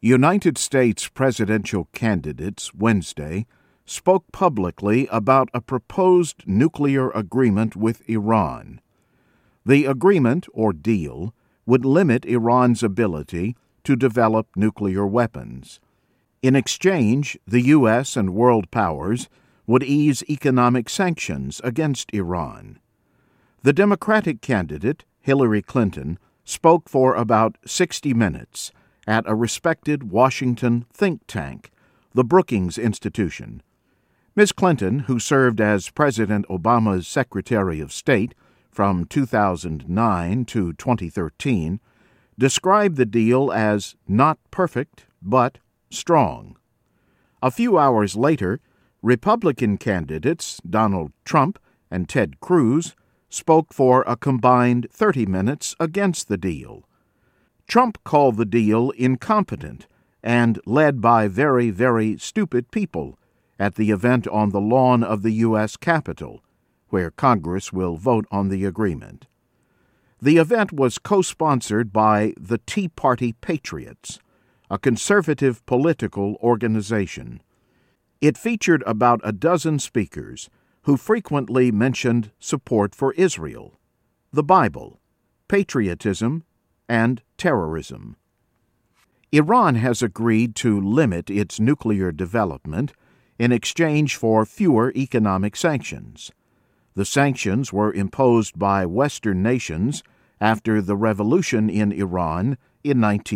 United States presidential candidates Wednesday spoke publicly about a proposed nuclear agreement with Iran. The agreement, or deal, would limit Iran's ability to develop nuclear weapons. In exchange, the U.S. and world powers would ease economic sanctions against Iran. The Democratic candidate, Hillary Clinton, spoke for about 60 minutes at a respected Washington think tank, the Brookings Institution. Ms. Clinton, who served as President Obama's Secretary of State from 2009 to 2013, described the deal as not perfect but strong. A few hours later, Republican candidates Donald Trump and Ted Cruz spoke for a combined 30 minutes against the deal. Trump called the deal incompetent and led by very, very stupid people at the event on the lawn of the U.S. Capitol, where Congress will vote on the agreement. The event was co-sponsored by the Tea Party Patriots, a conservative political organization. It featured about a dozen speakers who frequently mentioned support for Israel, the Bible, patriotism, and terrorism. Iran has agreed to limit its nuclear development in exchange for fewer economic sanctions. The sanctions were imposed by Western nations after the revolution in Iran in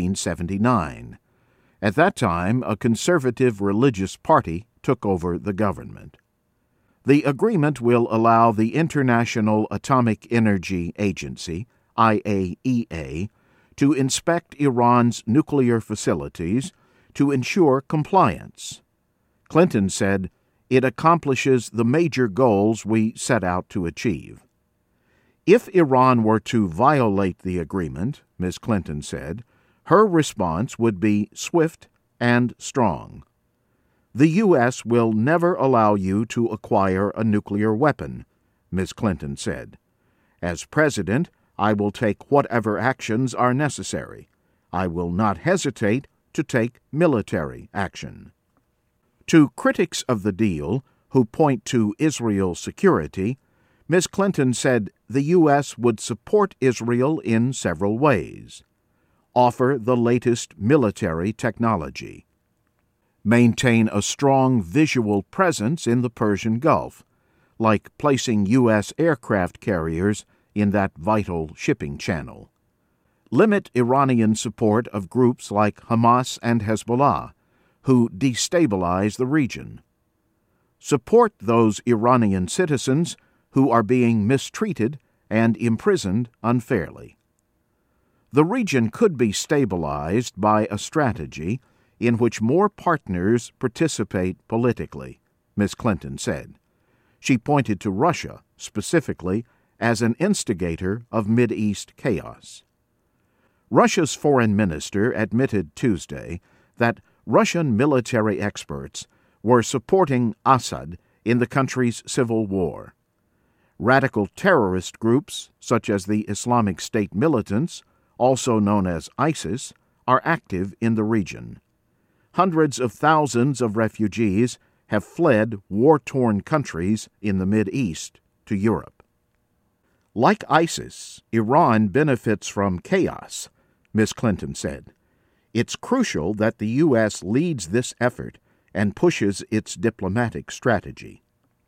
1979. At that time, a conservative religious party took over the government. The agreement will allow the International Atomic Energy Agency, IAEA, to inspect Iran's nuclear facilities to ensure compliance. Clinton said, "It accomplishes the major goals we set out to achieve." If Iran were to violate the agreement, Ms. Clinton said, her response would be swift and strong. "The U.S. will never allow you to acquire a nuclear weapon," Ms. Clinton said. "As president, I will take whatever actions are necessary. I will not hesitate to take military action." To critics of the deal, who point to Israel's security, Ms. Clinton said the U.S. would support Israel in several ways: offer the latest military technology, maintain a strong visual presence in the Persian Gulf, like placing U.S. aircraft carriers in that vital shipping channel, limit Iranian support of groups like Hamas and Hezbollah, who destabilize the region, support those Iranian citizens who are being mistreated and imprisoned unfairly. The region could be stabilized by a strategy in which more partners participate politically, Ms. Clinton said. She pointed to Russia, specifically, as an instigator of Mideast chaos. Russia's foreign minister admitted Tuesday that Russian military experts were supporting Assad in the country's civil war. Radical terrorist groups, such as the Islamic State militants, also known as ISIS, are active in the region. Hundreds of thousands of refugees have fled war-torn countries in the Mideast to Europe. Like ISIS, Iran benefits from chaos, Ms. Clinton said. It's crucial that the U.S. leads this effort and pushes its diplomatic strategy.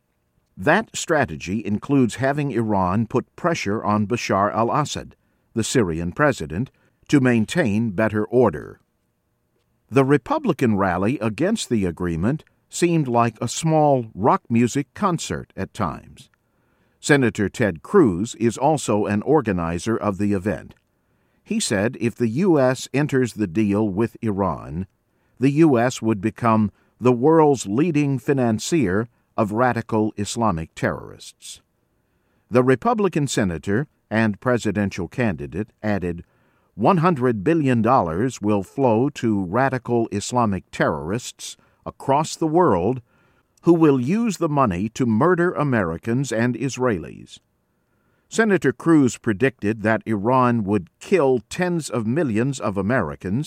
That strategy includes having Iran put pressure on Bashar al-Assad, the Syrian president, to maintain better order. The Republican rally against the agreement seemed like a small rock music concert at times. Senator Ted Cruz is also an organizer of the event. He said if the U.S. enters the deal with Iran, the U.S. would become the world's leading financier of radical Islamic terrorists. The Republican senator and presidential candidate added, $100 billion will flow to radical Islamic terrorists across the world who will use the money to murder Americans and Israelis. Senator Cruz predicted that Iran would kill tens of millions of Americans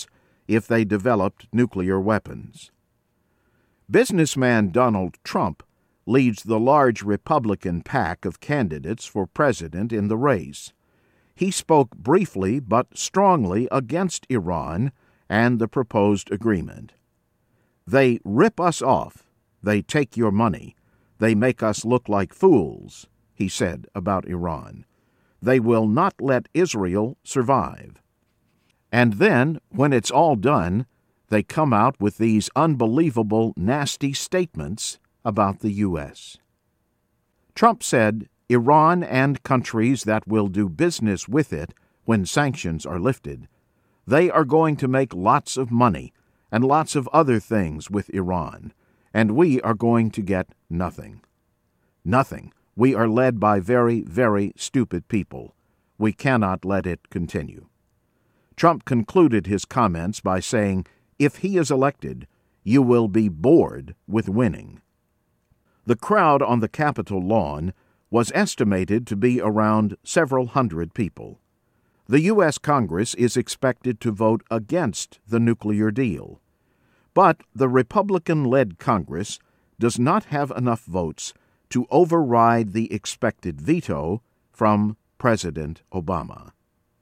if they developed nuclear weapons. Businessman Donald Trump leads the large Republican pack of candidates for president in the race. He spoke briefly but strongly against Iran and the proposed agreement. "They rip us off. They take your money. They make us look like fools," he said about Iran. "They will not let Israel survive." And then, when it's all done, they come out with these unbelievable, nasty statements about the U.S. Trump said Iran and countries that will do business with it when sanctions are lifted, they are going to make lots of money and lots of other things with Iran, and we are going to get nothing. Nothing. We are led by very, very stupid people. We cannot let it continue. Trump concluded his comments by saying, if he is elected, you will be bored with winning. The crowd on the Capitol lawn was estimated to be around several hundred people. The U.S. Congress is expected to vote against the nuclear deal. But the Republican-led Congress does not have enough votes to override the expected veto from President Obama.